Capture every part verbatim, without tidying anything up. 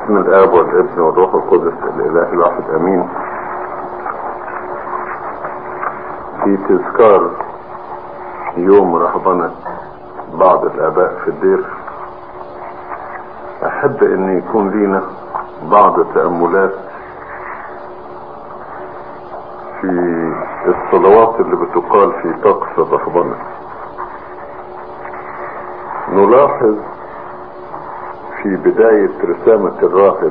باسم الاب والابن والروح القدس الاله الواحد امين. في تذكار يوم رهبنة بعض الاباء في الدير، احب ان يكون لينا بعض تأملات في الصلوات اللي بتقال في طقس الرهبنة. نلاحظ في بداية رسامة الراهب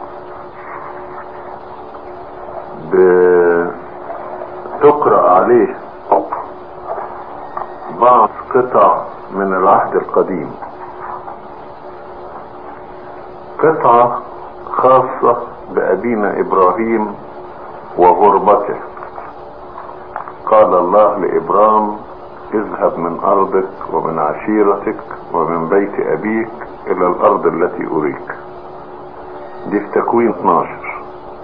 بتقرأ عليه بعض قطع من العهد القديم، قطعة خاصة بأبينا إبراهيم وغربته. قال الله لإبرام: اذهب من أرضك ومن عشيرتك ومن بيت أبيك إلى الأرض التي أريك. دي في تكوين اثناشر.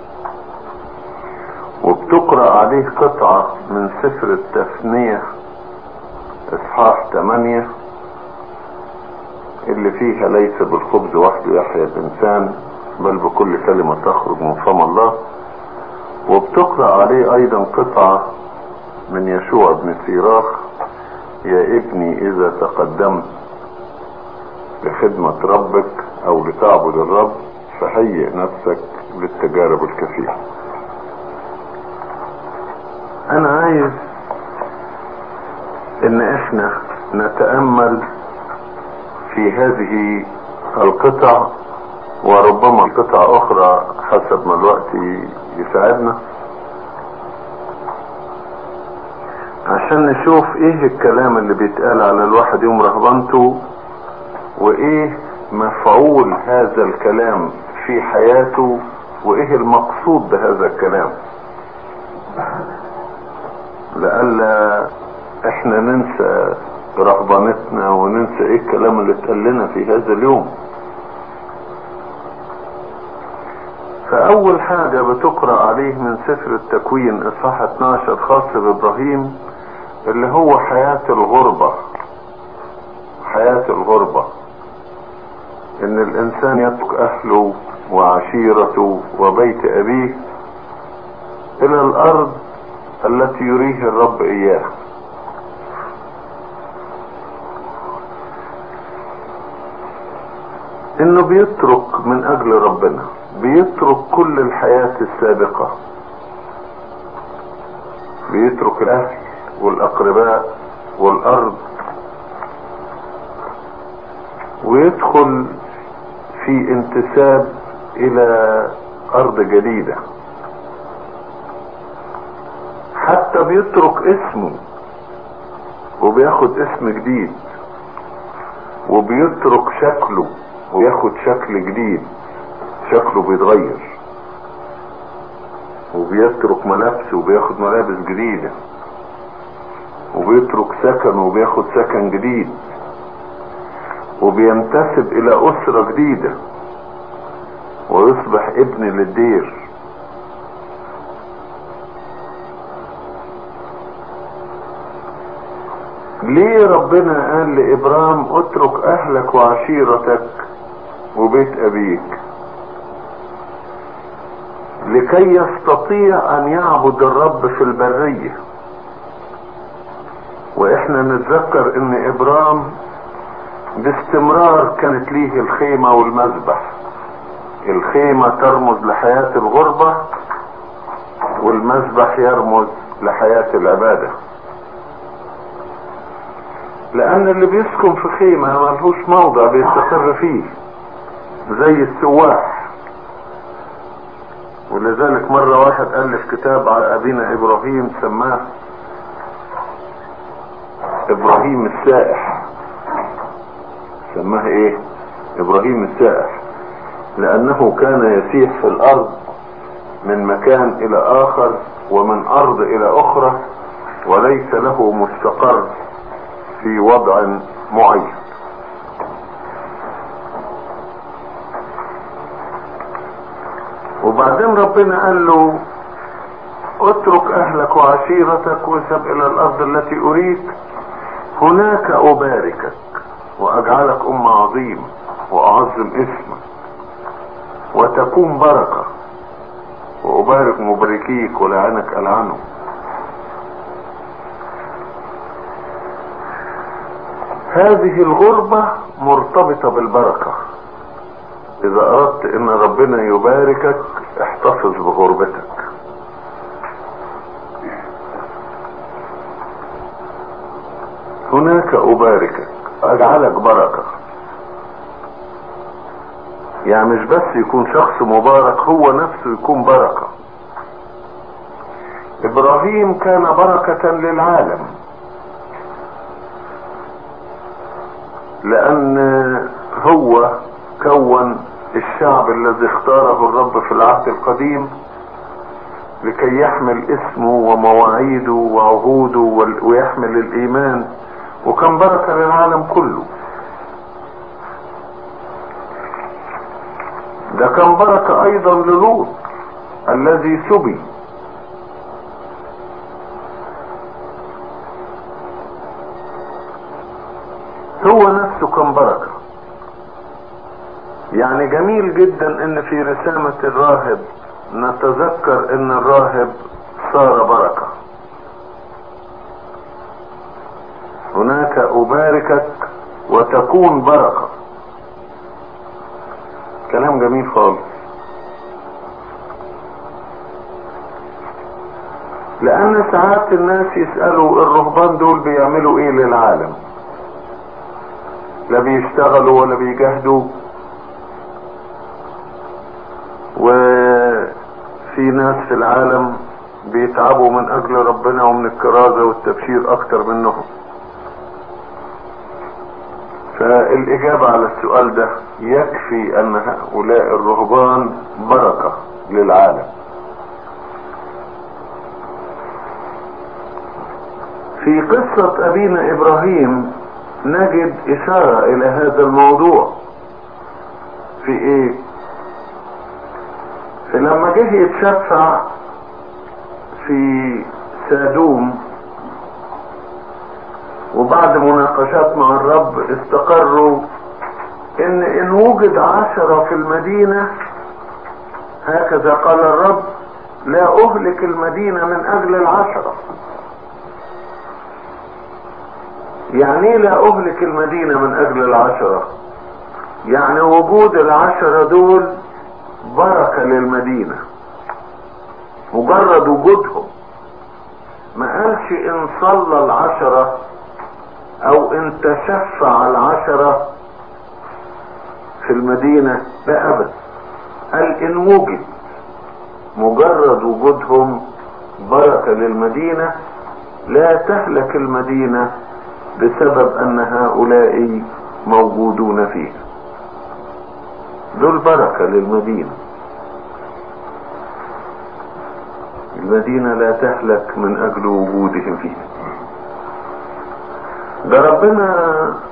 وبتقرأ عليه قطعة من سفر التثنية إصحاح ثمانية اللي فيها: ليس بالخبز وحده يحيا الإنسان بل بكل كلمة تخرج من فم الله. وبتقرأ عليه أيضا قطعة من يشوع بن سيراخ: يا ابني إذا تقدمت لخدمة ربك أو لتعبد الرب فهيئ نفسك للتجارب الكثيرة. أنا عايز إن إحنا نتأمل في هذه القطع، وربما قطع أخرى حسب ما الوقت يساعدنا، عشان نشوف ايه الكلام اللي بيتقال على الواحد يوم رهبنته، وايه مفعول هذا الكلام في حياته، وايه المقصود بهذا الكلام، لألا احنا ننسى رهبنتنا وننسى ايه الكلام اللي اتقال لنا في هذا اليوم. فاول حاجة بتقرأ عليه من سفر التكوين اصحاح اثناشر خاص بابراهيم، اللي هو حياة الغربة. حياة الغربة ان الانسان يترك اهله وعشيرته وبيت ابيه الى الارض التي يريه الرب اياها. انه بيترك من اجل ربنا، بيترك كل الحياة السابقة، بيترك الاهل والاقرباء والارض، ويدخل في انتساب الى ارض جديدة. حتى بيترك اسمه وبياخد اسم جديد، وبيترك شكله وياخد شكل جديد، شكله بيتغير، وبيترك ملابسه وبياخد ملابس جديدة، وبيترك سكن وبياخد سكن جديد، وبينتسب الى اسرة جديدة ويصبح ابن للدير. ليه ربنا قال لإبرام: اترك اهلك وعشيرتك وبيت ابيك؟ لكي يستطيع ان يعبد الرب في البرية. واحنا نتذكر ان ابرام باستمرار كانت ليه الخيمة والمذبح. الخيمة ترمز لحياة الغربة، والمذبح يرمز لحياة العبادة. لان اللي بيسكن في خيمة ملهوش موضع بيستقر فيه زي السواح. ولذلك مرة واحد ألف كتاب على أبينا إبراهيم سماه إبراهيم السائح. سماه إيه؟ إبراهيم السائح، لأنه كان يسيح في الأرض من مكان إلى آخر ومن أرض إلى أخرى، وليس له مستقر في وضع معين. وبعدين ربنا قال له: اترك اهلك وعشيرتك واذهب الى الارض التي اريك، هناك اباركك واجعلك امة عظيمة واعظم اسمك وتكون بركة، وأبارك مباركيك ولعنك ألعنه. هذه الغربة مرتبطة بالبركة. إذا أردت إن ربنا يباركك احتفظ بغربتك. هناك أباركك، أجعلك بركة. يعني مش بس يكون شخص مبارك، هو نفسه يكون بركة. إبراهيم كان بركة للعالم، لأن هو كون الشعب الذي اختاره الرب في العهد القديم لكي يحمل اسمه ومواعيده وعهوده ويحمل الإيمان، وكان بركة للعالم كله. ده كان بركة أيضا للوط الذي سبي. هو نفسه كان بركة. يعني جميل جدا ان في رسامة الراهب نتذكر ان الراهب صار بركة. هناك أباركك وتكون بركة. كلام جميل خالص. لأن ساعات الناس يسألوا الرهبان دول بيعملوا ايه للعالم؟ لا بيشتغلوا ولا بيجاهدوا، وفي ناس في العالم بيتعبوا من اجل ربنا ومن الكرازة والتبشير اكتر منهم. فالاجابة على السؤال ده يكفي ان هؤلاء الرهبان بركة للعالم. في قصة ابينا ابراهيم نجد اشارة الى هذا الموضوع. في ايه؟ فلما جه يتشفع في سادوم وبعد مناقشات مع الرب استقروا ان ان وجد عشرة في المدينة، هكذا قال الرب، لا اهلك المدينة من اجل العشرة. يعني لا اهلك المدينة من اجل العشرة؟ يعني وجود العشرة دول بركة للمدينة، مجرد وجودهم. ما قالش ان صلى العشرة او ان تشفع العشرة في المدينة، لا ابدا. قال ان وجد، مجرد وجودهم بركة للمدينة، لا تهلك المدينة بسبب ان هؤلاء موجودون فيها. دول بركة للمدينة. المدينة لا تهلك من اجل وجودهم فيها. ده ربنا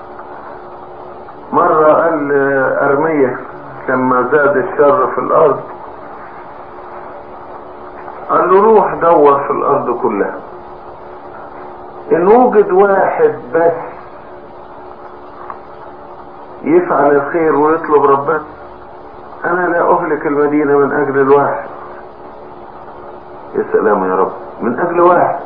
مرة قال ارمية لما زاد الشر في الارض، قال له روح دور في الارض كلها، ان وجد واحد بس يفعل الخير ويطلب ربنا، انا لا اهلك المدينة من اجل الواحد. يا سلام يا رب، من اجل واحد.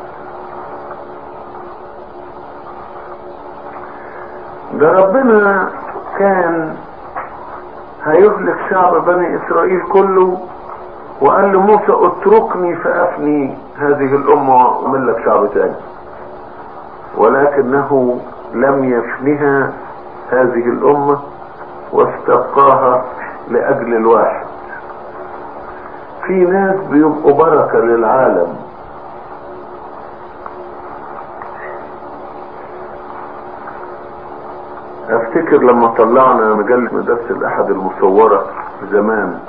ده ربنا كان هيهلك شعب بني اسرائيل كله، وقال لموسى اتركني فافني هذه الامة واعمل لك شعب تاني، ولكنه لم يفنها هذه الامة واستبقاها لاجل الواحد. في ناس بيبقوا بركة للعالم. افتكر لما طلعنا مجلة مدرسة الاحد المصورة زمان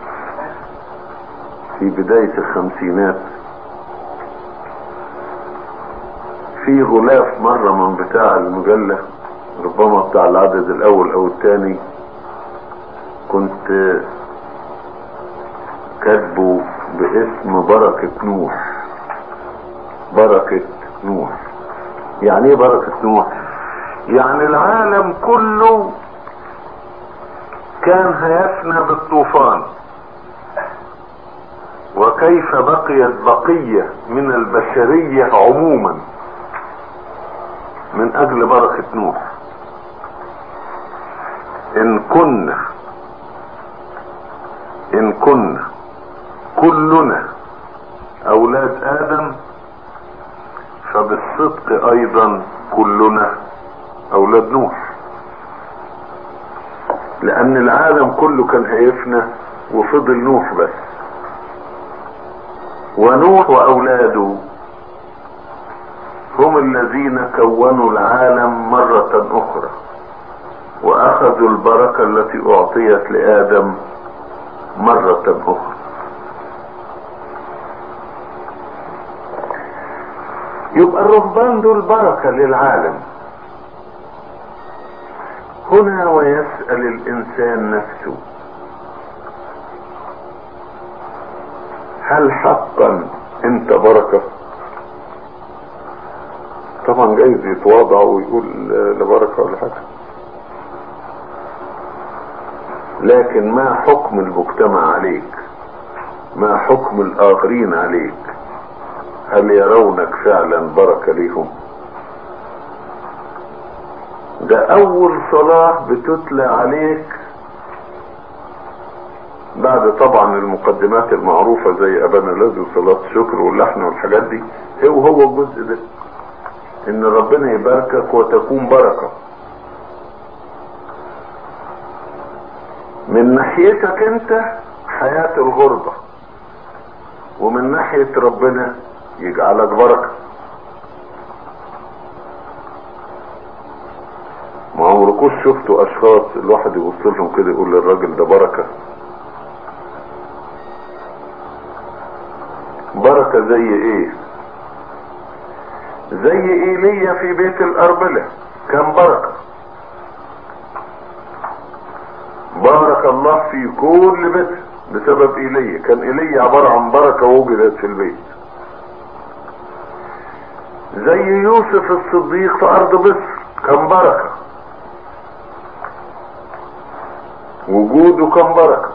في بداية الخمسينات، في غلاف مرة من بتاع المجلة، ربما بتاع العدد الاول او الثاني، كنت كاتبه باسم بركة نوح. بركة نوح يعني ايه بركة نوح؟ يعني العالم كله كان هيفنى بالطوفان، وكيف بقيت بقية من البشرية عموما من اجل بركة نوح. ان كنا ان كنا كلنا اولاد ادم فبالصدق ايضا كلنا اولاد نوح، لان العالم كله كان هيفنى وفضل نوح بس. ونوح واولاده هم الذين كونوا العالم مرة اخرى واخذوا البركة التي اعطيت لادم مرة اخرى. يبقى الرهبان دول بركة للعالم. هنا ويسأل الانسان نفسه هل حقا انت بركة؟ طبعا جايز يتواضع ويقول لا بركة ولا حاجة، لكن ما حكم المجتمع عليك؟ ما حكم الاخرين عليك؟ هل يرونك فعلا بركة ليهم؟ ده اول صلاة بتتلى عليك بعد طبعا المقدمات المعروفة زي ابانا الذي وصلاة الشكر واللحن والحاجات دي. هو هو الجزء ده ان ربنا يباركك وتكون بركة من ناحيتك انت، حياة الغربة، ومن ناحية ربنا يجعلك بركة. ما عمركوش شفتوا اشخاص الواحد يبص لهم كده يقول للراجل ده بركة؟ بركة زي ايه؟ زي ايليا في بيت الارملة كان بركة، بارك الله في كل بيت بسبب ايليا. كان ايليا عبارة عن بركة وجدت في البيت. زي يوسف الصديق في ارض مصر كان بركة، وجوده كان بركة.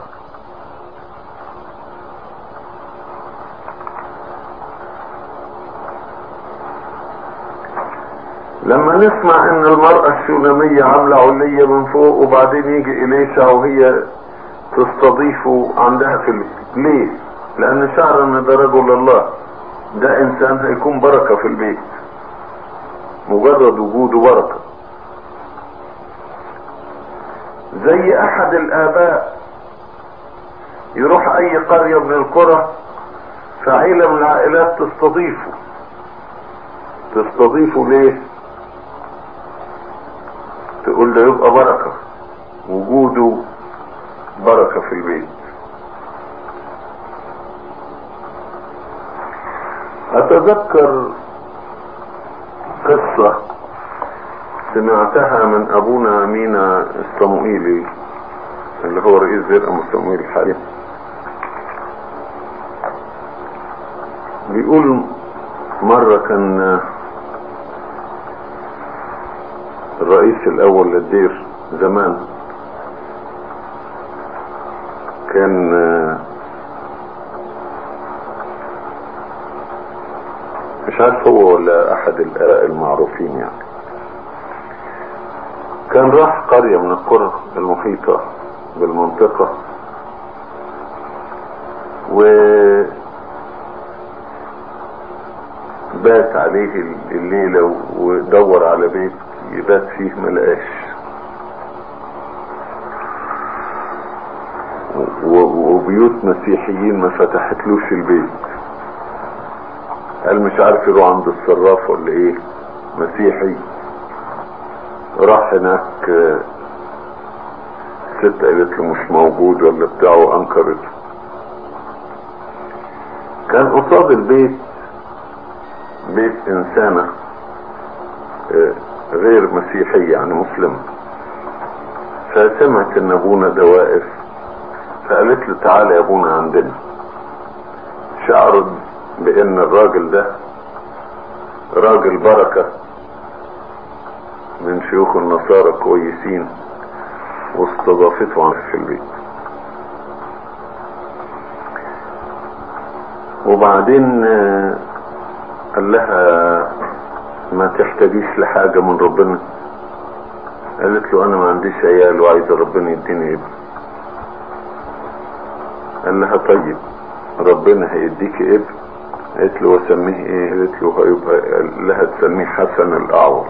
لما نسمع ان المرأة الشونامية عاملة علية من فوق وبعدين يجي إليشع وهي تستضيفه عندها في البيت، ليه؟ لان شعر ان ده رجل الله، ده انسان هيكون بركة في البيت، مجرد وجوده بركة. زي احد الاباء يروح اي قرية من القرى فعيلة من العائلات تستضيفه. تستضيفه ليه؟ تقول له يبقى بركة، وجوده بركة في البيت. اتذكر قصة سمعتها من ابونا مينا الصموئيلي اللي هو رئيس زرقة الصموئيلي الحالي. بيقول مرة كان الرئيس الاول للدير زمان كان مش عارف هو ولا احد الآراء المعروفين يعني، كان راح قرية من القرى المحيطة بالمنطقة وبات عليه الليلة ودور على بيت يبات فيه ملقاش، وبيوت مسيحيين ما فتحتلوش البيت. قال مش عارف يروح عند الصراف ولا ايه مسيحي. راح هناك ست قالت له مش موجود ولا بتاعه، انكرته. كان قصاد البيت بيت انسانة غير مسيحية يعني مسلم، فسمعت ان ابونا ده واقف فقالت له تعالى يا ابونا عندنا. شعرت بان الراجل ده راجل بركة من شيوخ النصارى كويسين، واستضافته عنه في البيت. وبعدين قال لها ما تحتاجيش لحاجة من ربنا. قالت له انا ما عنديش عيال وعايزة ربنا يديني ابن. قال لها طيب ربنا هيديك ابن. قالت له وسميه ايه؟ قالت له هيبقى لها تسميه حسن الاعور.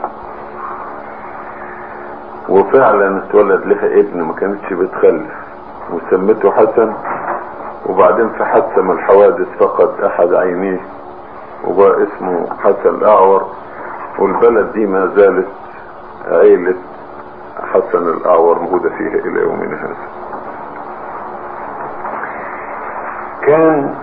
وفعلا اتولد لها ابن، ما كانتش بتخلف، وسمته حسن. وبعدين في حادثة من الحوادث فقد احد عينيه وبقى اسمه حسن الاعور. والبلد دي ما زالت عيلة حسن الاعور موجودة فيها الى يومنا هذا. كان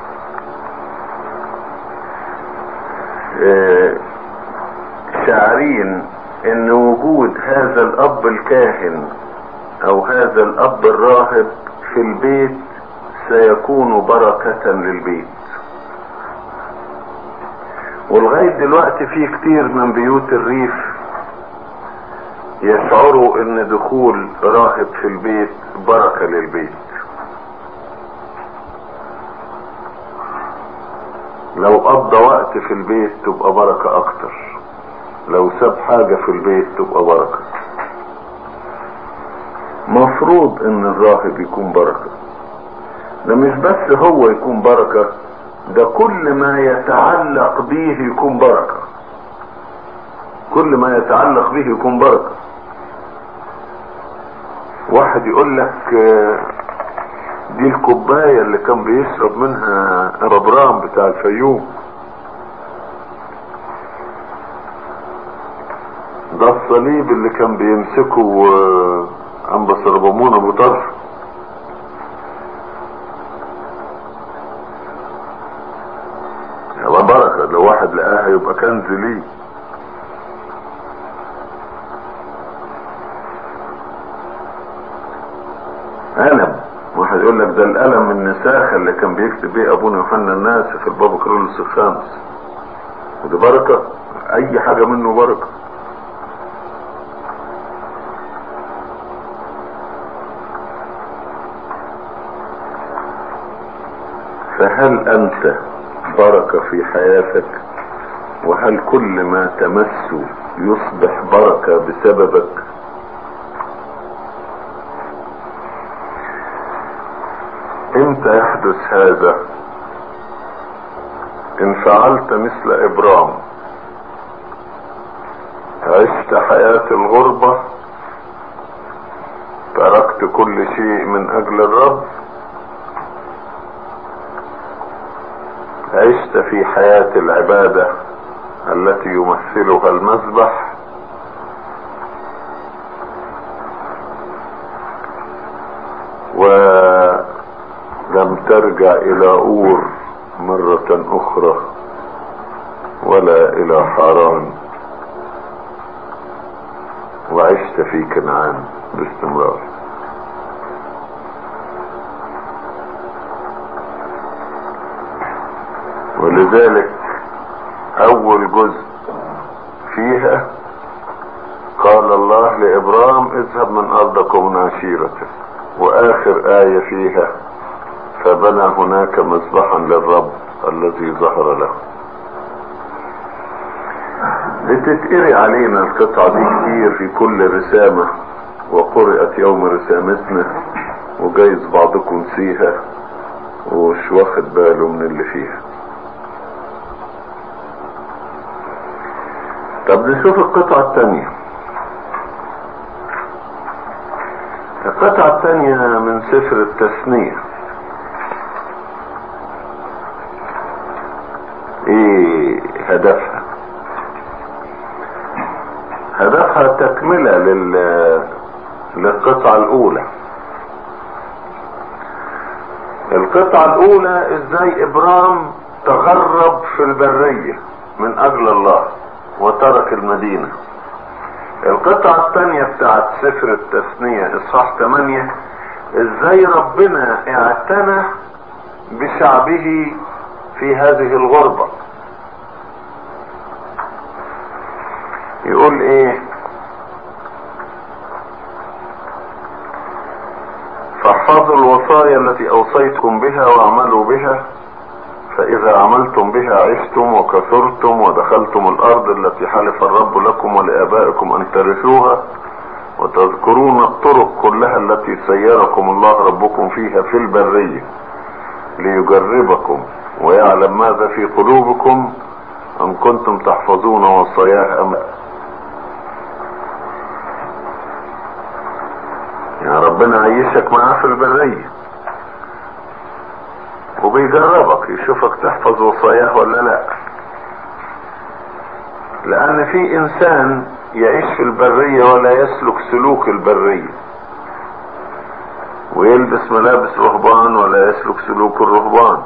شاعرين ان وجود هذا الاب الكاهن او هذا الاب الراهب في البيت سيكون بركة للبيت. ولغاية دلوقتي في كتير من بيوت الريف يشعروا ان دخول راهب في البيت بركة للبيت. لو قضى وقت في البيت تبقى بركة اكتر، لو ساب حاجة في البيت تبقى بركة. مفروض ان الراهب يكون بركة. ده مش بس هو يكون بركة، ده كل ما يتعلق به يكون بركة. كل ما يتعلق به يكون بركة. واحد يقول لك دي الكوباية اللي كان بيشرب منها ربرام بتاع الفيوم، ده الصليب اللي كان بيمسكه انبس ربمون ابو طرف. يبقى بركة، لو واحد لقاها يبقى كنز ليه. قلم، واحد يقول لك ده القلم النساخة اللي كان بيكتب بيه ابونا يوحنا الناس في البابا كارلوس الخامس، ودي بركة. اي حاجة منه بركة. فهل انت بركة في حياتك؟ وهل كل ما تمسه يصبح بركة بسببك؟ امتى يحدث هذا؟ ان فعلت مثل ابرام، عشت حياة الغربة، تركت كل شيء من اجل الرب، عشت في حياة العبادة التي يمثلها المذبح، ولم ترجع الى اور مرة اخرى ولا الى حران، وعشت في كنعان باستمرار. ولذلك اول جزء فيها قال الله لابرام اذهب من ارضك ومن عشيرتك، واخر آية فيها فبنى هناك مذبحا للرب الذي ظهر له. بتتقري علينا القطعة دي كتير في كل رسامة، وقرأت يوم رسامتنا، وجايز بعضكم نسيها ومش واخد باله من اللي فيها. طب نشوف القطعة الثانية. القطعة الثانية من سفر التثنية. ايه هدفها؟ هدفها تكملة لل... للقطعة الاولى. القطعة الاولى ازاي ابرام تغرب في البرية من اجل الله وترك المدينة. القطعة الثانية بتاعت سفر التثنية اصحاح ثمانية ازاي ربنا اعتنى بشعبه في هذه الغربة. يقول ايه؟ فاحفظوا الوصايا التي اوصيتكم بها واعملوا بها فإذا عملتم بها عشتم وكثرتم ودخلتم الأرض التي حلف الرب لكم ولآبائكم أن ترثوها، وتذكرون الطرق كلها التي سيركم الله ربكم فيها في البرية ليجربكم ويعلم ماذا في قلوبكم أن كنتم تحفظون وصاياه أم لا. يعني ربنا عيشك معاه في البرية وبيجربك يشوفك تحفظ وصاياه ولا لا. لأن في إنسان يعيش في البرية ولا يسلك سلوك البرية، ويلبس ملابس رهبان ولا يسلك سلوك الرهبان،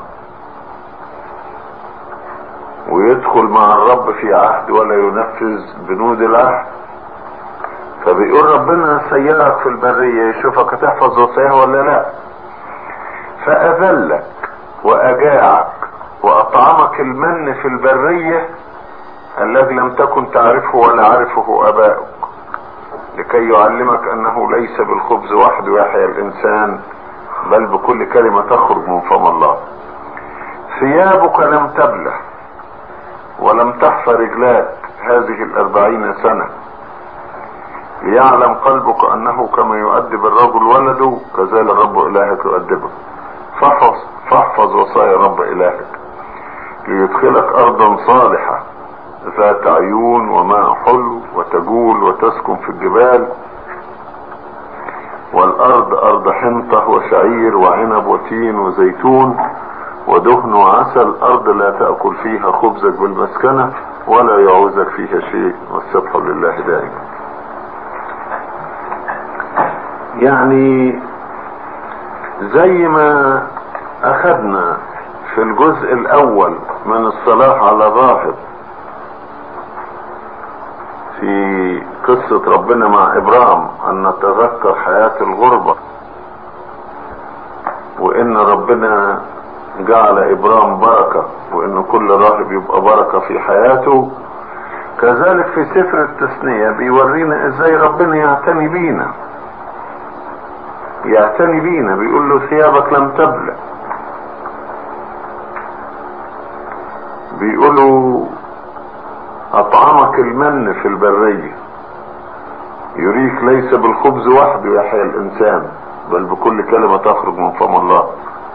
ويدخل مع الرب في عهد ولا ينفذ بنود العهد. فبيقول ربنا سيرك في البرية يشوفك تحفظ وصاياه ولا لا، فأذلك وأجاعك وأطعمك المن في البرية الذي لم تكن تعرفه ولا عرفه آباؤك، لكي يعلمك أنه ليس بالخبز وحده يحيى الإنسان بل بكل كلمة تخرج من فم الله. ثيابك لم تبلى ولم تحفى رجلاك هذه الأربعين سنة، ليعلم قلبك أنه كما يؤدب الرجل ولده كذلك الرب إلهك يؤدبه. فاحفظ, فاحفظ وصايا رب إلهك ليدخلك أرضا صالحة ذات عيون وماء حلو وتجول وتسكن في الجبال، والأرض أرض حنطة وشعير وعنب وتين وزيتون ودهن وعسل، أرض لا تأكل فيها خبزك بالمسكنة ولا يعوزك فيها شيء، والسبح لله دائما. يعني زي ما أخذنا في الجزء الأول من الصلاح على الراهب في قصة ربنا مع إبرام أن نتذكر حياة الغربة، وإن ربنا جعل إبرام بركة، وإن كل راهب يبقى بركة في حياته. كذلك في سفر التثنية بيورينا إزاي ربنا يعتني بينا يعتني بينا بيقول له ثيابك لم تبلى، بيقول له أطعمك المن في البرية، يريك ليس بالخبز وحده يحيى الإنسان بل بكل كلمة تخرج من فم الله.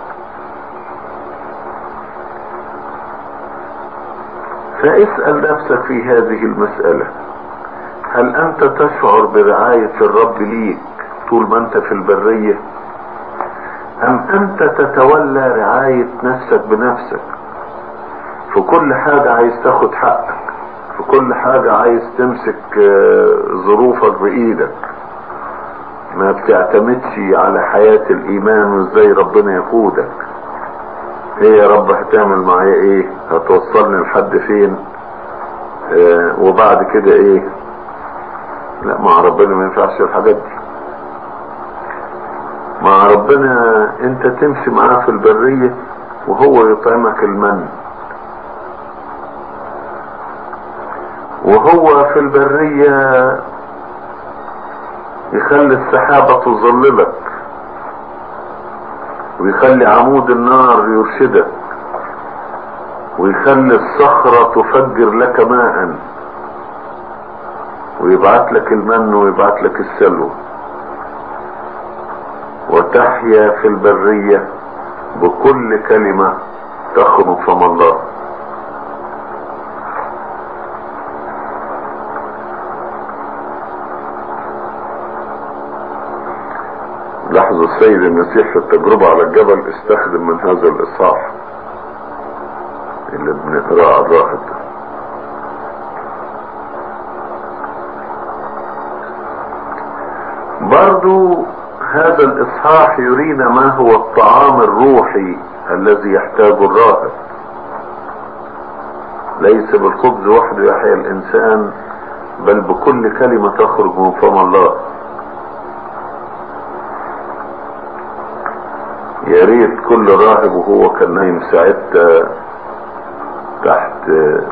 فاسأل نفسك في هذه المسألة، هل أنت تشعر برعاية الرب ليك طول ما أنت في البرية، أم أنت تتولى رعاية نفسك بنفسك؟ في كل حاجة عايز تاخد حقك، في كل حاجة عايز تمسك ظروفك بإيدك، ما بتعتمدش على حياة الإيمان وإزاي ربنا يقودك. ايه يا رب هتعمل معايا ايه؟ هتوصلني لحد فين؟ اه وبعد كده ايه؟ لا، مع ربنا ما ينفعش الحاجات دي. مع ربنا انت تمشي معاه في البرية وهو يطعمك المن، وهو في البرية يخلي السحابة تظللك، ويخلي عمود النار يرشدك، ويخلي الصخرة تفجر لك ماء، ويبعت لك المن ويبعت لك السلوى، وتحيا في البرية بكل كلمة تخرج من فم الله. لاحظوا السيد المسيح في التجربة على الجبل استخدم من هذا الإصحاح اللي بنقرأه على الراهب ده. برضو هذا الإصحاح يرينا ما هو الطعام الروحي الذي يحتاجه الراهب. ليس بالخبز وحده يحيى الإنسان بل بكل كلمة تخرج من فم الله. يا ريت كل راهب وهو كان نايم ساعتها تحت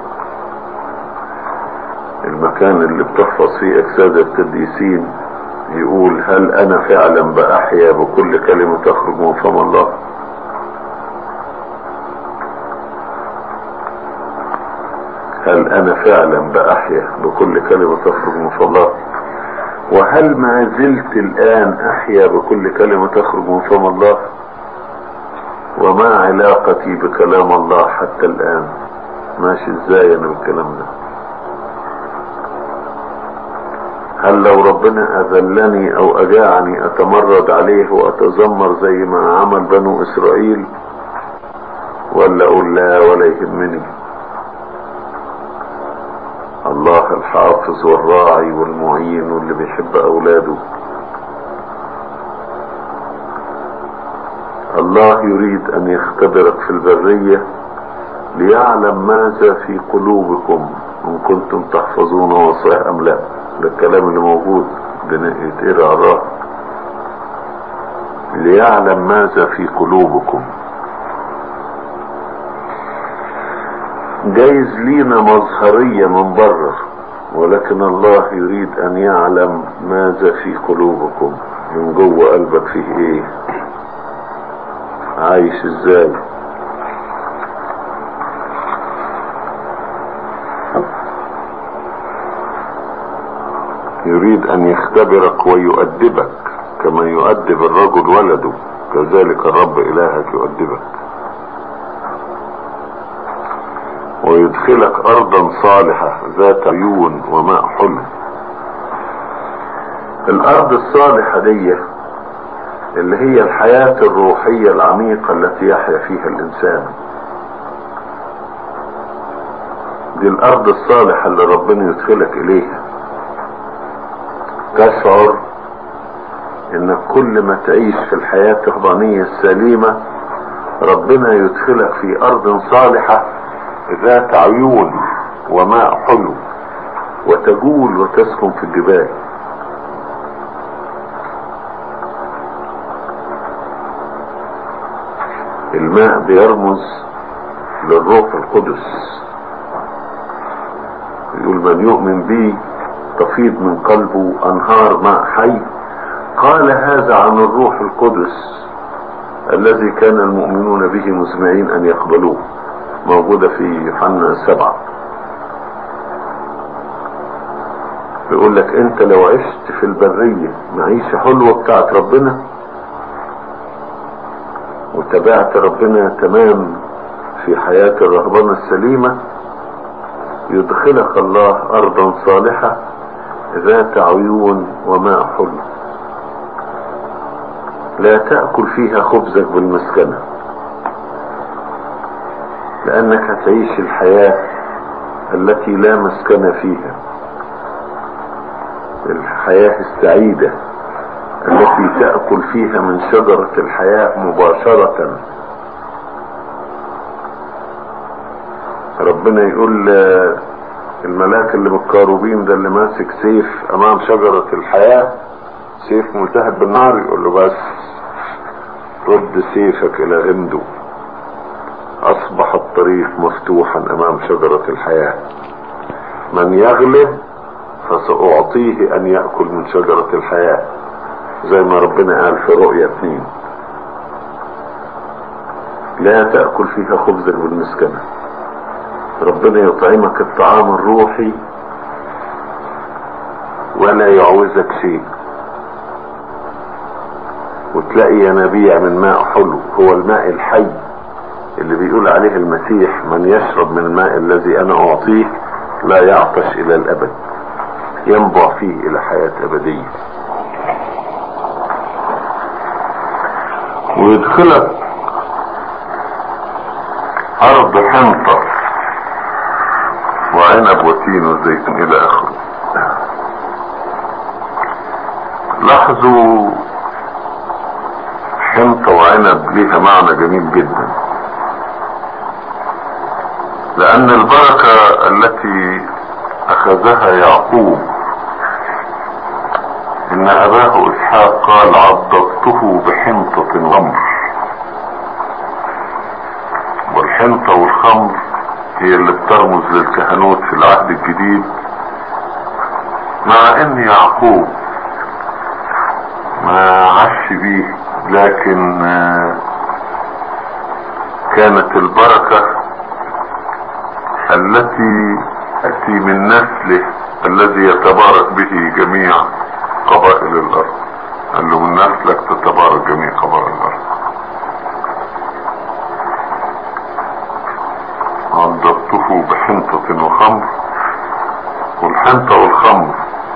المكان اللي بتحفظ فيه اجساد القديسين يقول هل انا فعلا بأحيا بكل كلمة تخرج من فم الله؟ هل انا فعلا بأحيا بكل كلمة تخرج من فم الله؟ وهل ما زلت الان احيا بكل كلمة تخرج من فم الله؟ وما علاقتي بكلام الله حتى الان؟ ماشي ازاي انا بالكلام ده؟ هل لو ربنا اذلني او اجاعني اتمرد عليه واتذمر زي ما عمل بنو اسرائيل، ولا اقول لا ولا يهمني؟ الله الحافظ والراعي والمعين واللي بيحب اولاده. الله يريد ان يختبرك في البرية ليعلم ماذا في قلوبكم ان كنتم تحفظون وصاياه ام لا. ده الكلام اللي موجود يتقرا على الراس. ليعلم ماذا في قلوبكم. جايز لينا مظهرية من بره، ولكن الله يريد ان يعلم ماذا في قلوبكم، من جوه قلبك فيه ايه، عايش ازاي. يريد ان يختبرك ويؤدبك كما يؤدب الرجل ولده، كذلك الرب الهك يؤدبك ويدخلك ارضا صالحة ذات عيون وماء حلو. الارض الصالحة دي اللي هي الحياة الروحية العميقة التي يحيا فيها الانسان. دي الارض الصالحة اللي ربنا يدخلك اليها. تشعر انك كل ما تعيش في الحياة الرهبانية السليمة ربنا يدخلك في ارض صالحة ذات عيون وماء حلو، وتجول وتسكن في الجبال. الماء بيرمز للروح القدس. يقول من يؤمن بي تفيض من قلبه انهار ماء حي. قال هذا عن الروح القدس الذي كان المؤمنون به مسمعين ان يقبلوه، موجودة في يوحنا سبعة. بيقول لك انت لو عشت في البرية معيشة حلوة بتاعت ربنا وتبعت ربنا تمام في حياة الرهبانة السليمة، يدخلك الله ارضا صالحة ذات عيون وماء حلو لا تأكل فيها خبزك بالمسكنة، لأنك هتعيش الحياة التي لا مسكن فيها، الحياة السعيدة التي تأكل فيها من شجرة الحياة مباشرة. ربنا يقول الملاك اللي بالكاروبين ده اللي ماسك سيف امام شجرة الحياة، سيف ملتهب بالنار، يقول له بس رد سيفك الى غمده، اصبح الطريق مفتوحا امام شجرة الحياة. من يغلب فسأعطيه ان يأكل من شجرة الحياة، زي ما ربنا قال في رؤيا اثنين. لا تأكل فيها خبزك بالمسكنة. ربنا يطعمك الطعام الروحي ولا يعوزك شيء، وتلاقي ينابيع من ماء حلو، هو الماء الحي اللي بيقول عليه المسيح من يشرب من الماء الذي انا اعطيه لا يعطش الى الابد، ينبع فيه الى حياة ابدية. ويدخلك ارض حنطة وعنب وتين وزيتون الى اخره. لاحظوا حنطة وعنب ليها معنى جميل جدا، لان البركة التي اخذها يعقوب ان اباه اسحاق قال عضدته بحنطة غمر، والحنطة والخمر هي اللي بترمز للكهنوت في العهد الجديد. مع ان يعقوب ما عاش بيه، لكن كانت البركة التي يأتي من نسله الذي يتبارك به جميع قبائل الأرض. قال له من نسلك تتبارك جميع قبائل الأرض. عضدته بحنطة وخمر، والحنطة والخمر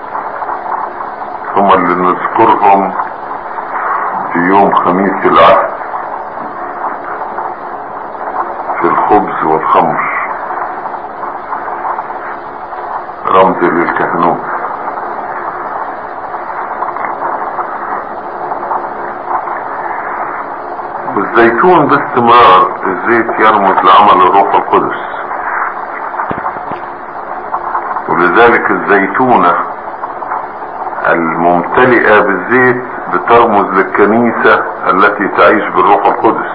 هم اللي نذكرهم في يوم خميس العهد في الخبز والخمر، رمز للكهنوت. والزيتون باستمرار الزيت يرمز لعمل الروح القدس، ولذلك الزيتونة الممتلئة بالزيت بترمز للكنيسة التي تعيش بالروح القدس.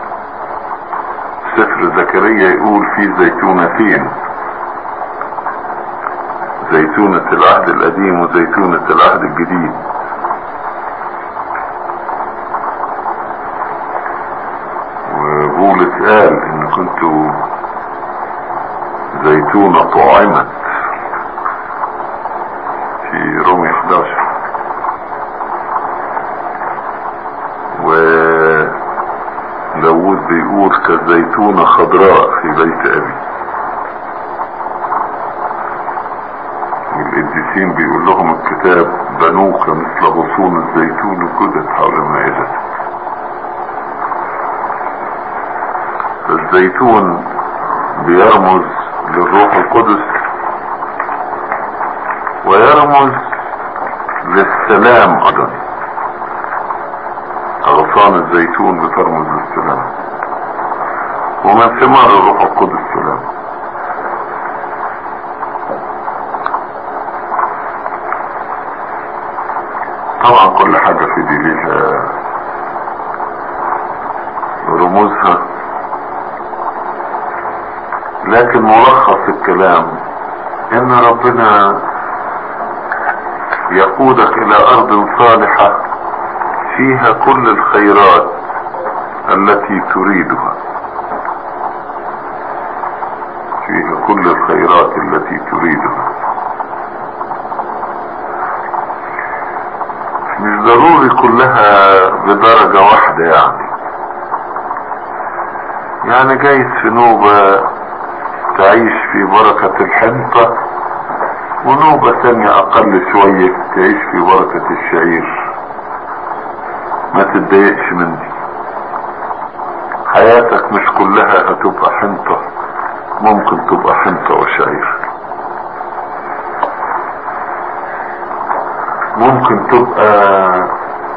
سفر زكريا يقول في زيتونتين، زيتونة العهد القديم وزيتونة العهد الجديد. وبولس قال ان كنت زيتونة طعمت في رومية احداشر. وداود بيقول كزيتونة خضراء في بيت ابي. والقديسين بيقول لهم الكتاب بنوك مثل غصون الزيتون الجدد حول المائدة. الزيتون بيرمز للروح القدس ويرمز للسلام ايضا. اغصان الزيتون بترمز للسلام، ومن ثمار الروح القدس السلام. طبعا كل حاجة في دي ليها رموزها، لكن ملخص الكلام ان ربنا يقودك الى ارض صالحة فيها كل الخيرات التي تريدها، فيها كل الخيرات التي تريدها. مش ضروري كلها بدرجة واحدة، يعني يعني جايز في نوبة تعيش في بركة الحنطة، ونوبة ثانية اقل شوية تعيش في بركة الشعير. ما تتضايقش من دي، حياتك مش كلها هتبقى حنطة، ممكن تبقى حنطة وشعير، ممكن تبقى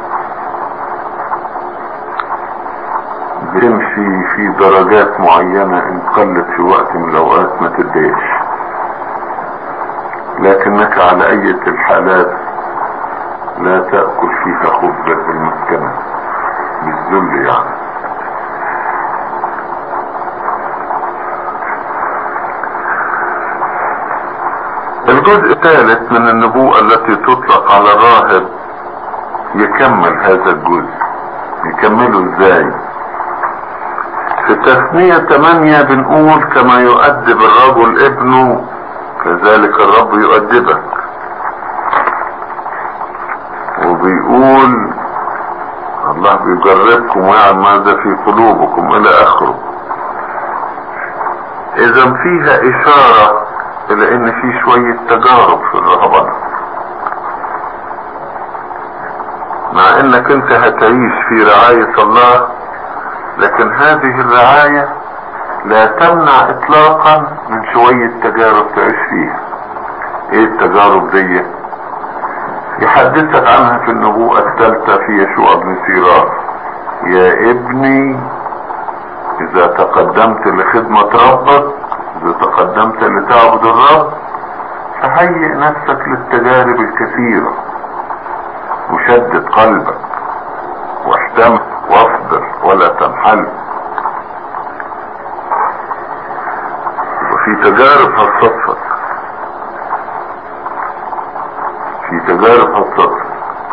بتمشي في درجات معينة ان قلت في وقت من الاوقات ما تتضايقش، لكنك على اي الحالات لا تأكل فيها خبزة المسكنة بالذل. يعني الجزء الثالث من النبوءة التي تطلق على الراهب يكمل هذا الجزء. يكمله ازاي؟ في تثنية ثمانية بنقول كما يؤدب الرجل ابنه كذلك الرب يؤدبك. وبيقول الله بيجربكم ويعلم ماذا في قلوبكم الى اخره. اذا فيها اشارة الى ان في شوية تجارب في الرهبنة، مع انك انت هتعيش في رعاية الله، لكن هذه الرعاية لا تمنع اطلاقا من شوية تجارب تعيش فيها. ايه التجارب دي؟ يحدثك عنها في النبوءة الثالثة في يشوع بن سيراس. يا ابني اذا تقدمت لخدمة ربك، اذا تقدمت لتعبد الرب، فهيئ نفسك للتجارب الكثيرة وشدد قلبك واحتمل واصبر ولا تنحل. وفي تجارب هتصفك، في تجارب هتصفك.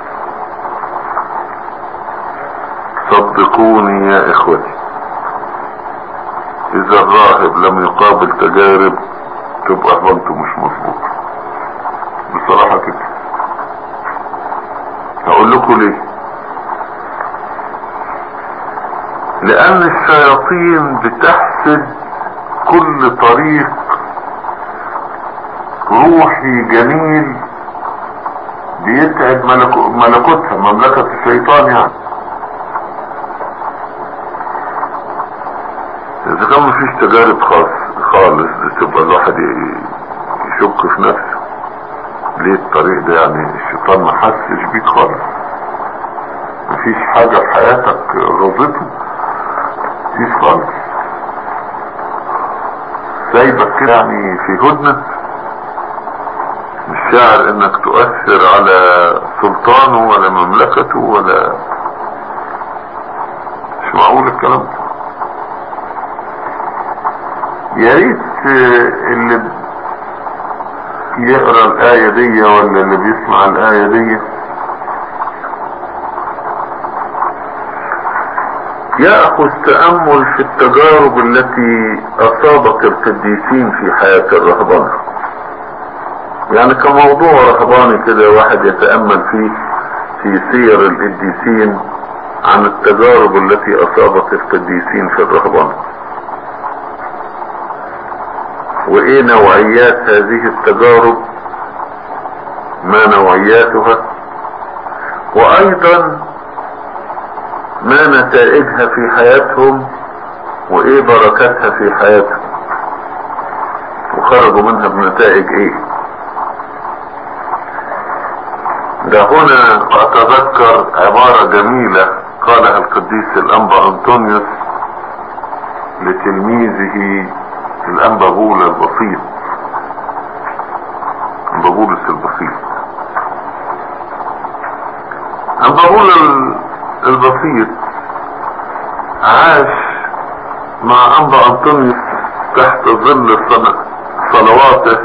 صدقوني يا اخوتي، اذا الراهب لم يقابل تجارب تبقى رهبنته مش مظبوطة بصراحة كده. هقول لكم ليه. لان الشياطين بتحسد كل طريق روحي جميل بيتعب ملكو ملكوتها، مملكة الشيطان يعني. اذا كان مفيش تجارب خاص خالص بتبقى الواحد يشك في نفسه، ليه الطريق ده يعني الشيطان ما حسش بيك خالص، مفيش حاجة في حياتك رضته، مفيش خالص، سايبك كده يعني في هدنة، مش شاعر انك تؤثر على سلطانه ولا مملكته ولا، مش معقول الكلام ده. يا ريت اللي يقرأ الآية دي ولا اللي بيسمع الآية دي يأخذ تأمل في التجارب التي أصابت القديسين في حياة الرهبنة، يعني كموضوع رهباني كده واحد يتأمل فيه في سير القديسين عن التجارب التي أصابت القديسين في الرهبنة، وايه نوعيات هذه التجارب، ما نوعياتها، وايضا ما نتائجها في حياتهم، وايه بركاتها في حياتهم، وخرجوا منها بنتائج ايه. ده هنا اتذكر عبارة جميلة قالها القديس الانبا انطونيوس لتلميذه الانبا بولا البسيط، انبا بولس البسيط. انبا بولا البسيط عاش مع انبا انطونيوس تحت ظل صلواته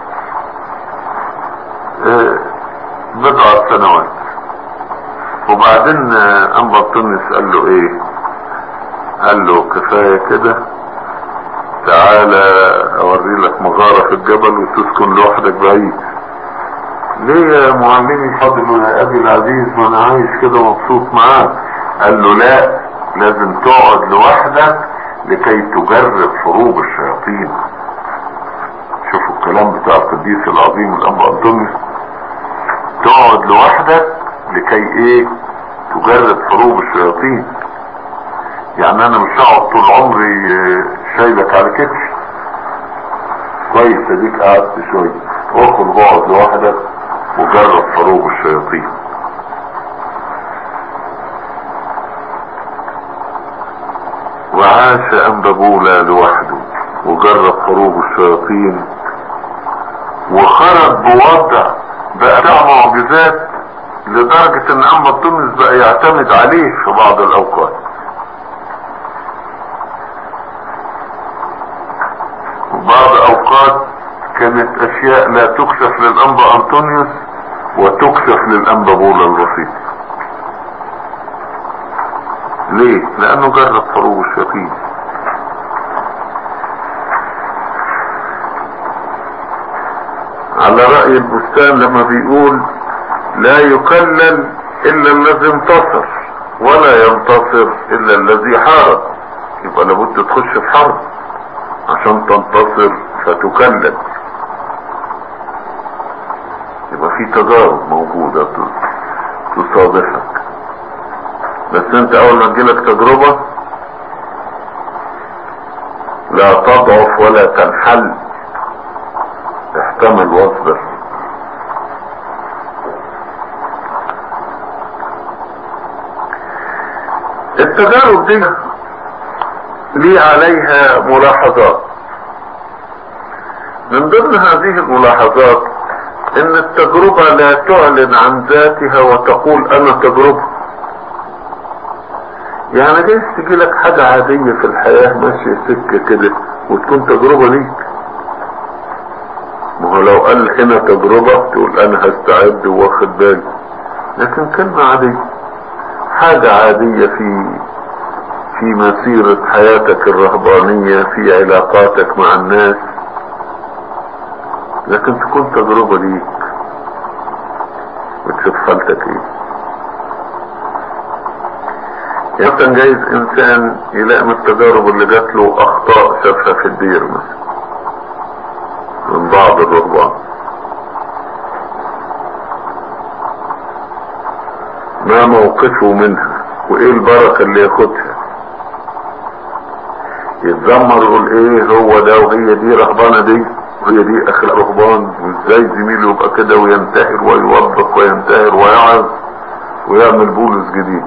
بضعة سنوات، وبعدين انبا انطونيوس قال له ايه، قال له كفاية كده، تعالى اوري لك مغارة في الجبل وتسكن لوحدك بعيد. ليه يا معلمي فاضل يا ابي العزيز، ما انا عايش كده مبسوط معاك. قال له لا، لازم تقعد لوحدك لكي تجرب حروب الشياطين. شوفوا الكلام بتاع القديس العظيم الانبا انطونيوس، تقعد لوحدك لكي ايه، تجرب حروب الشياطين. يعني انا مش هقعد طول عمري شايلك على كتفي، كويس اديك قعدت شويه، اخرج اقعد لوحدك وجرب حروب الشياطين. وعاش انبا بولا لوحده وجرب حروب الشياطين، وخرج بوضع بقى معجزات لدرجة ان انبا انطونيوس بقى يعتمد عليه في بعض الاوقات. وبعض اوقات كانت اشياء لا تكشف للانبا انطونيوس وتكشف للانبا بولا البسيط. ليه؟ لانه جرب حروب الشياطين. على رأي البستان لما بيقول لا يكلل الا الذي انتصر ولا ينتصر الا الذي حارب، يبقى لابد تخش في حرب عشان تنتصر فتكلل، يبقى في تجارب موجودة تصادفك. بس انت اول ما تجيلك تجربة لا تضعف ولا تنحل، احتمل واصبر. التجارب دي لي عليها ملاحظات. من ضمن هذه الملاحظات ان التجربة لا تعلن عن ذاتها وتقول انا تجربة. يعني جايز تجي لك حاجة عادية في الحياة ماشية سكة كده وتكون تجربة ليك. ما هو لو قال هنا تجربة تقول انا هستعد واخد بالي، لكن كلمة عادية، حاجة عادية في في مسيرة حياتك الرهبانية، في علاقاتك مع الناس، لكن تكون تجربة ليك وتشوف حالتك ايه. يعني مثلا جايز انسان يلاقي من التجارب اللي جات له اخطاء شافها في الدير مثلا من بعض الرهبان، ما موقفه منها وايه البركة اللي ياخدها، يتذمر يقول ايه هو ده وهي دي رهبانة دي وهي دي اخلاق رهبان، وازاي زميله يبقى كده وينتحر ويوبخ وينتحر ويعظ ويعمل بولس جديد.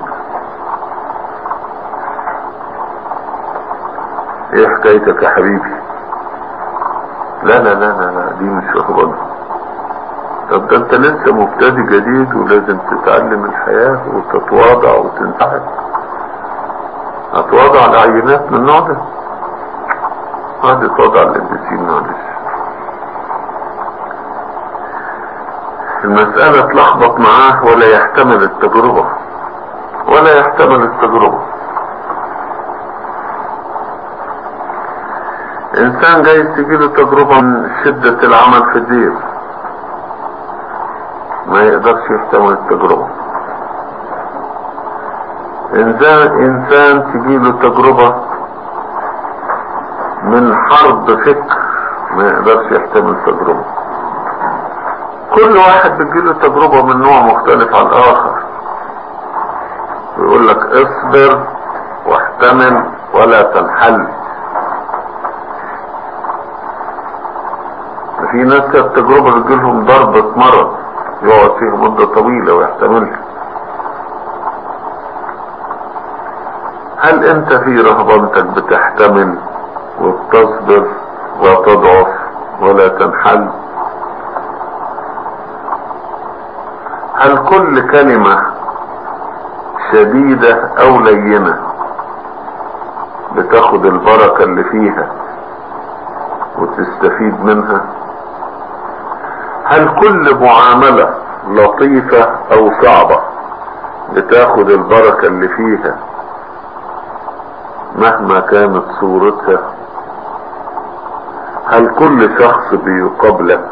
ايه حكايتك يا حبيبي؟ لا لا لا لا, لا دي مش رهبانة. طب ده انت لسه مبتدئ جديد ولازم تتعلم الحياة وتتواضع وتنتحر. هتواضع العينات من النوع ده؟ هذه تواضع القديسين معلش. المسألة تلخبط معاه ولا يحتمل التجربة، ولا يحتمل التجربة. انسان جاي تجيله تجربة من شدة العمل في الدير ما يقدرش يحتمل التجربة. انسان انسان تجيله تجربة من حرب فكر ما يقدرش يحتمل التجربة. كل واحد بيجيله تجربة من نوع مختلف عن الاخر. يقول لك اصبر واحتمل ولا تنحل. في ناس التجربة بتجيلهم ضربة مرض يقعد فيها مدة طويلة ويحتملها. هل انت في رهبانتك بتحتمل وتصبر وتضعف ولا تنحل؟ هل كل كلمة شديدة او لينة بتاخد البركة اللي فيها وتستفيد منها؟ هل كل معاملة لطيفة او صعبة بتاخد البركة اللي فيها مهما كانت صورتها؟ هل كل شخص بيقابلك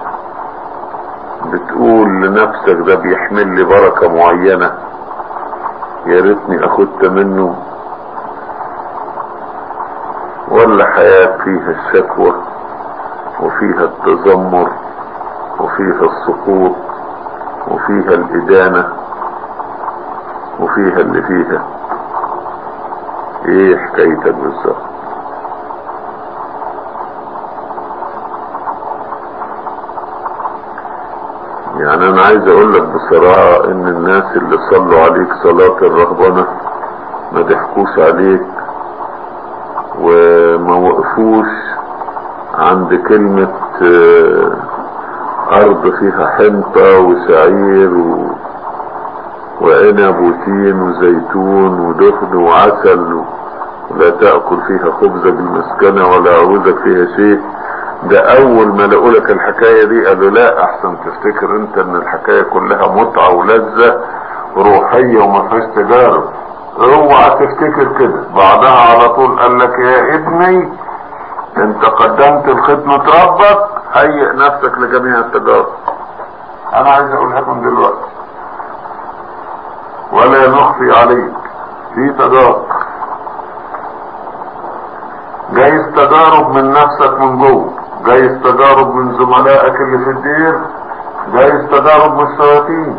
بتقول لنفسك ده بيحمل لي بركة معينة يا ريتني اخدت منه؟ ولا حياة فيها الشكوى وفيها التذمر وفيها السقوط وفيها الإدانة وفيها اللي فيها؟ ايه حكايتك بالظبط؟ يعني انا عايز اقول لك بصراحة ان الناس اللي صلوا عليك صلاة الرهبنة ما ضحكوش عليك وما وقفوش عند كلمة ارض فيها حنطة وشعير و... وعنب وتين وزيتون ودهن وعسل و... ولا تأكل فيها خبزك المسكنة ولا عوزك فيها شيء. ده اول ما لقوا لك الحكاية دي قالوا لا احسن تفتكر انت ان الحكاية كلها متعة ولذة روحية وما فيهاش تجارب. اوعى تفتكر كده. بعدها على طول قال لك يا ابني انت قدمت الخدمة ربك هيئ نفسك لجميع التجارب. انا عايز اقولها لكم دلوقتي ولا نخفي عليك في تجارب. جايز تجارب من نفسك من جوه، جايز تجارب من زملائك اللي في الدير، جايز تجارب من الشياطين.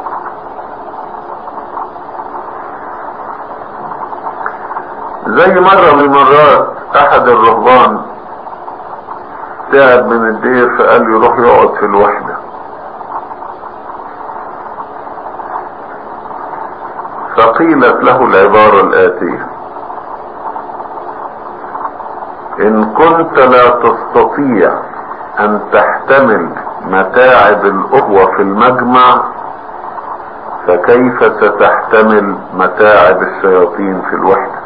زي مرة من المرات احد الرهبان تعب من الدير فقال يروح يقعد في الوحدة. فقيلت له العبارة الآتية: ان كنت لا تستطيع ان تحتمل متاعب الاخوة في المجمع فكيف ستحتمل متاعب الشياطين في الوحدة؟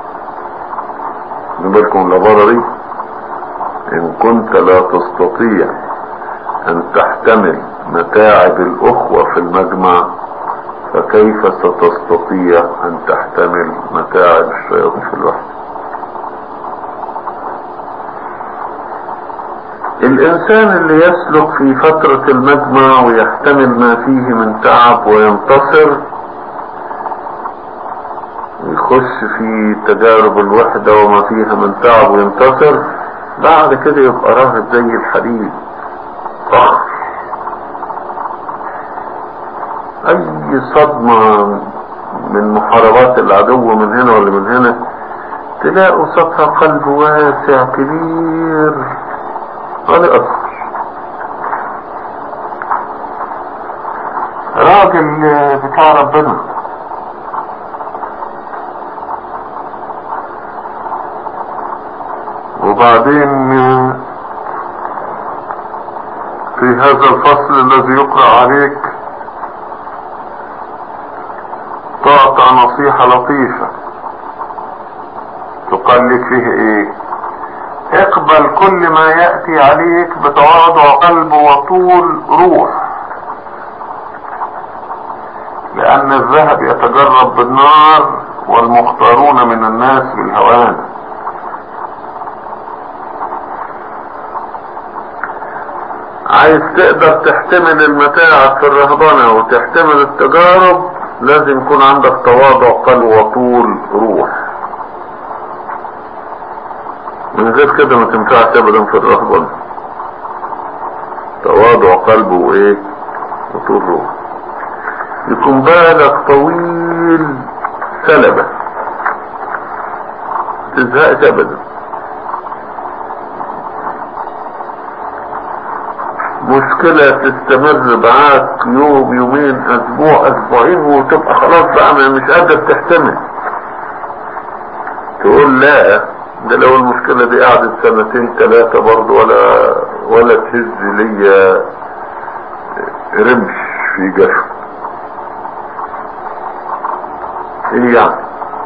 نبالكم العبارة دي: ان كنت لا تستطيع ان تحتمل متاعب الاخوة في المجمع فكيف ستستطيع ان تحتمل متاعب الشياطين في الوحدة؟ الانسان اللي يسلك في فترة المجمع ويحتمل ما فيه من تعب وينتصر، يخش في تجارب الوحدة وما فيها من تعب وينتصر، بعد كده يبقى راهب زي الحديد فخر. اي صدمة من محاربات العدو من هنا ولا من هنا تلاقوا سطح قلب واسع كبير ولا أصغر. راجل بتاع ربنا. وبعدين في هذا الفصل الذي يقرأ عليك تعطى نصيحة لطيفة تقال لك فيه ايه؟ اقبل كل ما يأتي عليك بتواضع قلب وطول روح، لأن الذهب يتجرب بالنار والمختارون من الناس بالهوان. عايز تقدر تحتمل المتاعب في الرهبنة وتحتمل التجارب، لازم يكون عندك تواضع قلب وطول روح. من غير كده ما تنفعش ابدا في الرهبنة. تواضع قلب وايه وطول روح. يكون بالك طويل سلبة، تزهقش ابدا. مشكلة تستمر معاك يوم يومين اسبوع اسبوعين وتبقى خلاص بقى مش قادر تحتمل، تقول لا ده لو المشكلة دي قعدت سنتين ثلاثة برضه ولا ولا تهز ليا رمش في جسم. ايه يعني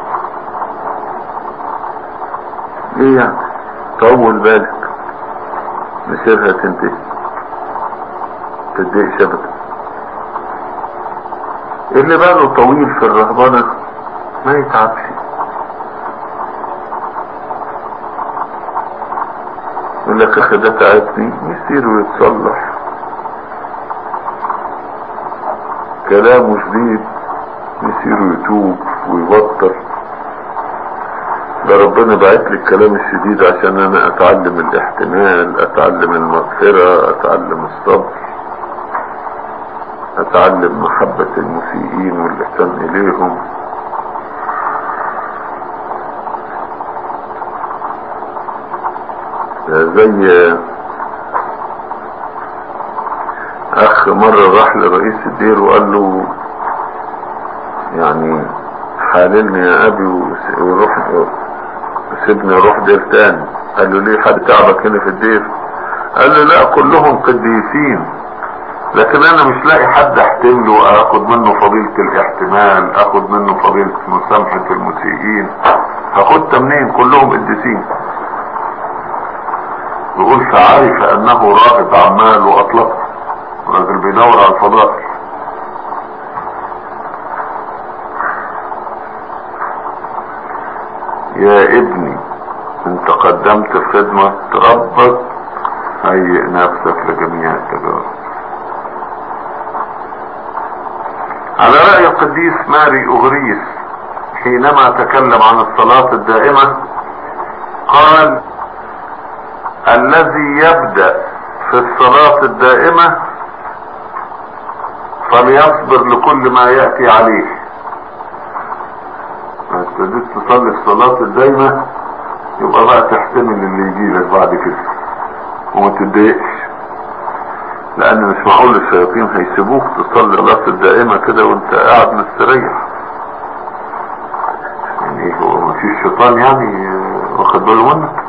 ايه يعني طول بالك مسيرها تنتهي، تديك شبكة. اللي باله طويل في الرهبنة ما يتعبش. يقول لك اخي ده تعبني، يصير ويتصلح. كلامه شديد، يصير ويتوب ويبطل. ده ربنا بعت لي الكلام الشديد عشان انا اتعلم الاحتمال، اتعلم المغفرة، اتعلم الصبر، اتعلم محبة المسيئين والاحسان اليهم. زي اخ مرة راح لرئيس الدير وقال له يعني حاللني يا ابي وروح سيبني اروح دير تاني. قال له ليه حد تعبك هنا في الدير؟ قال له لا كلهم قديسين، لكن انا مش لاقي حد احتمله اخد منه فضيلة الاحتمال، اخد منه فضيلة مسامحة المسيئين. هاخدها منين؟ كلهم قديسين. يقول فعرف انه راغب عمال واطلق، راجل بيدور على الفضائل. يا ابني انت قدمت في خدمة ربك، هيئ نفسك لجميع التجارب. على رأي القديس ماري أغريس حينما تكلم عن الصلاة الدائمة قال: الذي يبدأ في الصلاة الدائمة فليصبر لكل ما يأتي عليه. ما ابتديت تصلي الصلاة الدائمة يبقى بقى تحتمل اللي يجيلك بعد كده وما تتضايقش، لان مش معقول الشياطين هيسيبوك تصلي الصلاة الدائمة كده وانت قاعد مستريح. يعني هو مفيش شيطان يعني واخد باله منك؟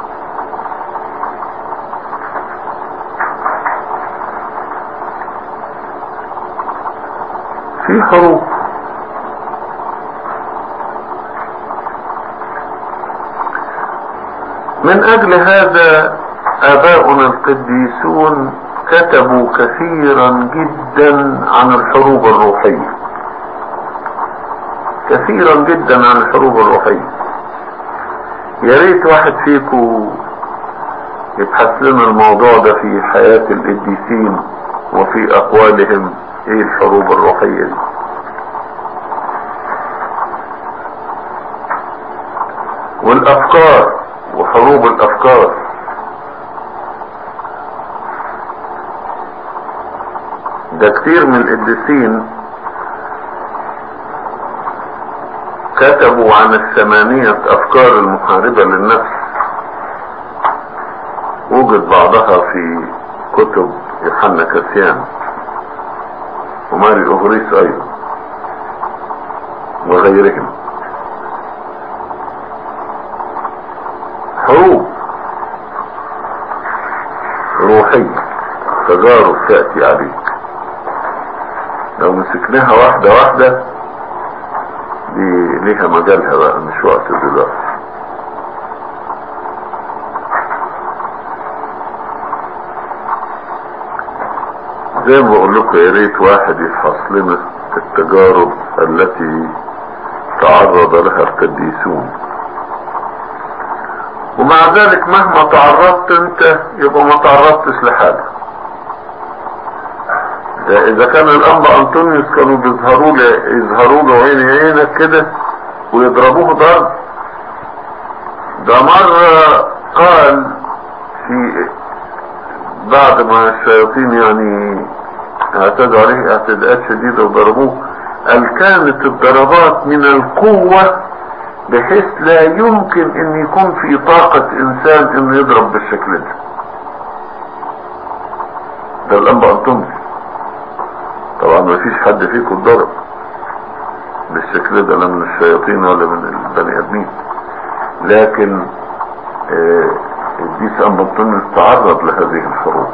في حروب. من اجل هذا اباؤنا القديسون كتبوا كثيرا جدا عن الحروب الروحية، كثيرا جدا عن الحروب الروحية. يا ريت واحد فيكم يبحث لنا الموضوع ده في حياة القديسين وفي اقوالهم ايه الحروب الروحية دي. والافكار وحروب الافكار، ده كتير من القديسين كتبوا عن الثمانية افكار المحاربة للنفس، وجد بعضها في كتب يوحنا كاسيان وماري اوغريس ايضا وغيرهم. حروب روحية، تجارب تأتي عليك، لو مسكناها واحدة واحدة دي ليها مجالها بقى، مش وقت دلوقتي. زي ما بقول لكم يا ريت واحد يفحص لنا التجارب التي تعرض لها القديسون، ومع ذلك مهما تعرضت انت يبقى ما تعرضتش لحاجة. ده اذا كان الانبا انطونيوس كانوا بيظهروا له يظهروا له عين عينك كده ويضربوه ضرب، ده مرة قال في بعد ما الشياطين يعني اعتدوا عليه اعتداءات شديدة وضربوه، قال كانت الضربات من القوة بحيث لا يمكن ان يكون في طاقة انسان انه يضرب بالشكل ده. ده الانبا انطونيوس، طبعا ما فيش حد فيكم اتضرب بالشكل ده لا من الشياطين ولا من البني ادمين، لكن القديس انبا انطونيوس تعرض لهذه الحروب.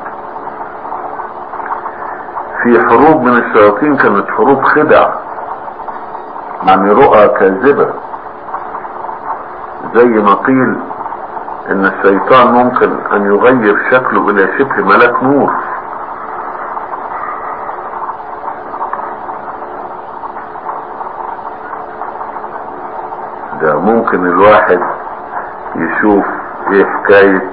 في حروب من الشياطين كانت حروب خدع، يعني رؤى كاذبة، زي ما قيل ان الشيطان ممكن ان يغير شكله الى شبه ملاك نور. ده ممكن الواحد يشوف ايه حكاية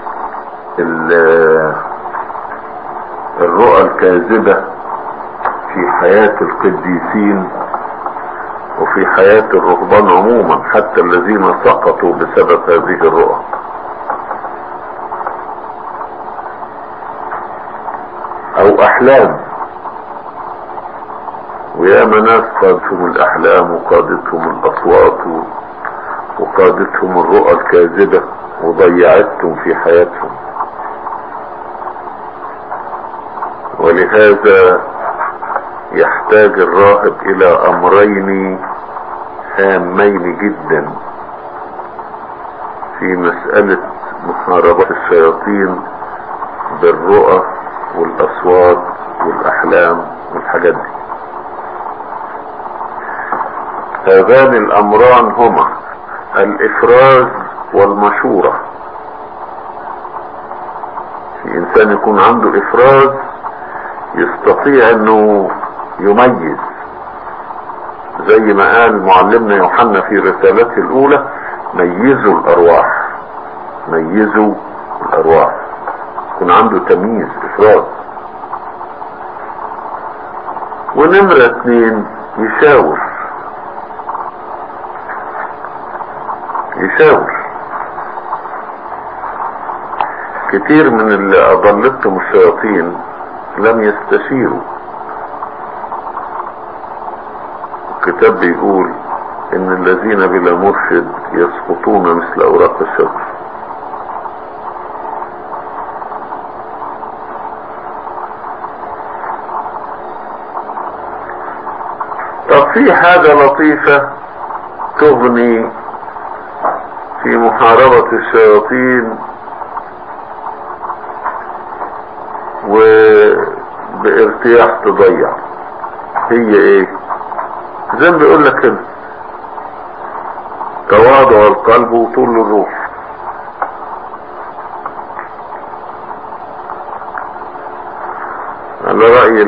الرؤى الكاذبة في حياة القديسين وفي حياة الرهبان عموما، حتى الذين سقطوا بسبب هذه الرؤى. او احلام، وياما ناس قادتهم الاحلام وقادتهم الاصوات وقادتهم الرؤى الكاذبة وضيعتهم في حياتهم. ولهذا يحتاج الراهب الى امرين هامين جدا في مسألة محاربة الشياطين بالرؤى والاصوات والاحلام والحاجات دي. هذان الامران هما الافراز والمشورة. في انسان يكون عنده افراز يستطيع انه يميز، زي ما قال معلمنا يوحنا في رسالته الاولى: ميزوا الارواح، ميزوا الارواح. يكون عنده تمييز، افراز. ونمرة اتنين يشاور، يشاور. كتير من اللي اضلتهم الشياطين لم يستشيروا. الكتاب بيقول ان الذين بلا مرشد يسقطون مثل اوراق الشجر. طب في حاجة لطيفة تغني في محاربة الشياطين وبارتياح تضيع، هي ايه؟ زي ما بيقول لك كده: تواضع القلب وطول الروح. على رأي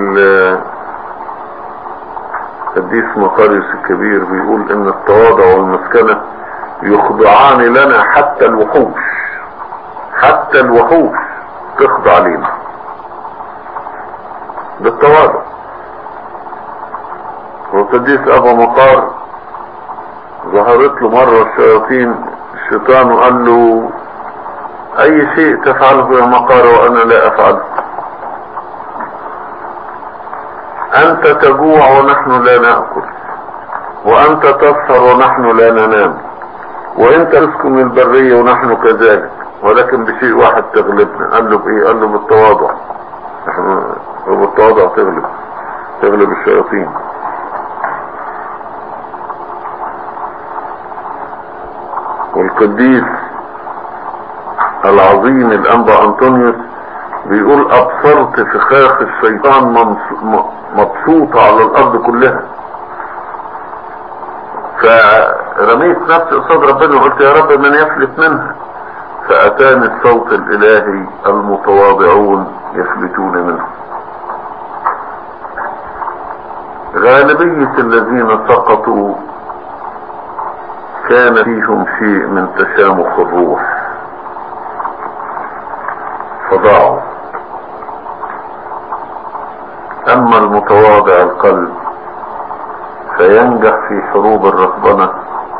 القديس مقاريوس الكبير بيقول ان التواضع والمسكنة يخضعان لنا حتى الوحوش، حتى الوحوش تخضع لنا بالتواضع. والقديس ابو مقار ظهرت له مرة الشياطين الشيطان وقال له اي شيء تفعله يا مقار وانا لا افعله، انت تجوع ونحن لا نأكل، وانت تسهر ونحن لا ننام، وانت تسكن البرية ونحن كذلك، ولكن بشيء واحد تغلبنا. قال له بايه؟ قال له بالتواضع. نحن بالتواضع تغلب تغلب الشياطين. والقديس العظيم الانبا انطونيوس بيقول ابصرت فخاخ الشيطان مبسوطة على الارض كلها، فرميت نفسي قصاد ربنا وقلت يا رب من يفلت منها، فاتاني الصوت الالهي المتواضعون يفلتون منه. غالبية الذين سقطوا كان فيهم شيء من تشامخ الروح فضاعوا. اما المتواضع القلب فينجح في حروب الرهبنة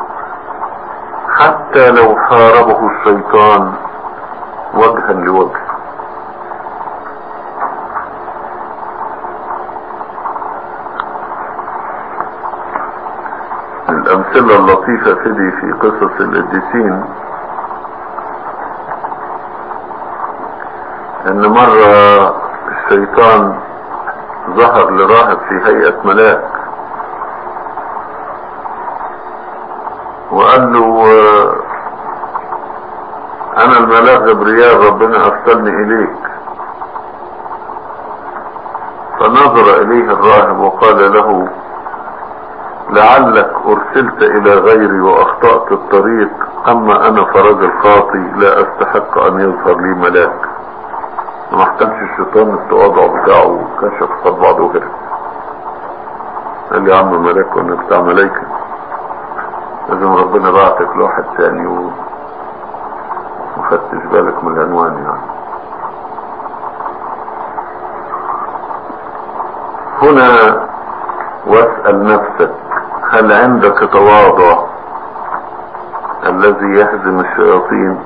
حتى لو حاربه الشيطان وجها لوجه. الامثلة اللطيفة تدي في قصص القديسين ان مرة الشيطان ظهر لراهب في هيئة ملاك وقال له انا الملاك جبريل ربنا ارسلني اليك. فنظر اليه الراهب وقال له لعلك ارسلت الى غيري واخطأت الطريق، اما انا فرجل خاطي لا استحق ان يظهر لي ملاك. ما احتمش الشيطان التواضع بتاعه كشف قد بعضه كده. قال لي يا عم ملاك وانا بتاع ملايكة، لازم ربنا بعتك لواحد تاني و... وفتش بالك من العنوان يعني. هنا واسأل نفسك هل عندك تواضع الذي يهزم الشياطين؟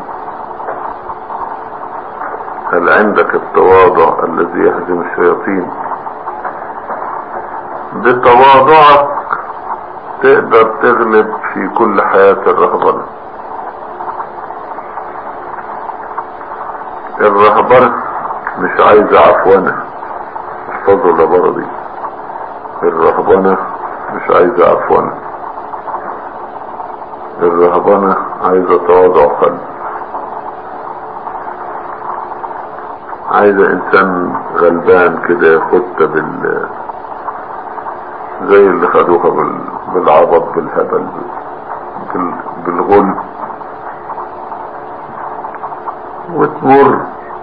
هل عندك التواضع الذي يهزم الشياطين؟ بتواضعك تقدر تغلب في كل حياة الرهبنة. الرهبنة مش عايزة عفونة، احفظوا العبارة دي. الرهبنة مش عايزة عفونة، الرهبنة عايزة تواضع قلب، عايزة انسان غلبان كده ياخدها بال زي اللي خدوها بال... بالعبط بالهبل بال... بالغل وتمر.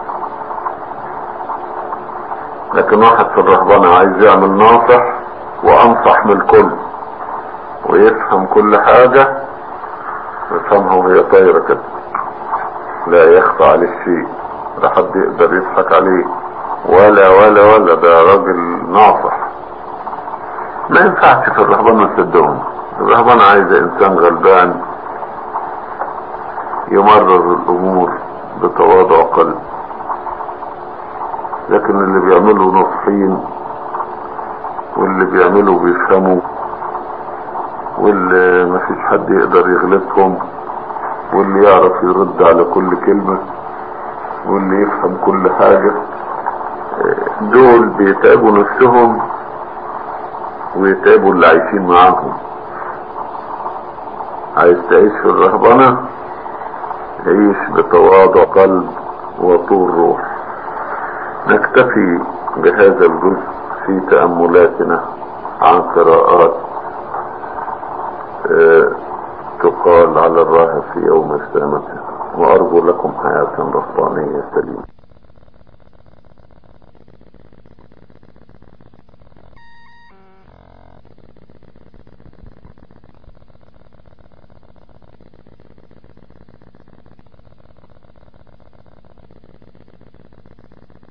لكن واحد في الرهبنة عايز يعمل ناصح وانصح من الكل ويفهم كل حاجة، يفهمها وهي طايرة كده، لا يخفى عليه شيء، لا حد يقدر يضحك عليه ولا ولا ولا ده راجل ناصح. ما ينفعش في الرهبنة تصدقهم. الرهبنة عايزة انسان غلبان يمرر الامور بتواضع قلب. لكن اللي بيعملوا نصحين واللي بيعملوا بيفهموا واللي مفيش حد يقدر يغلبهم واللي يعرف يرد على كل كلمة واللي يفهم كل حاجة، دول بيتعبوا نفسهم ويتعبوا اللي عايشين معاهم. عايز تعيش في الرهبنة عيش بتواضع قلب وطول روح. نكتفي بهذا الجزء في تأملاتنا عن قراءات اه تقال على الراهب في يوم السامة، وأرجو لكم حياة رهبانية سليمة.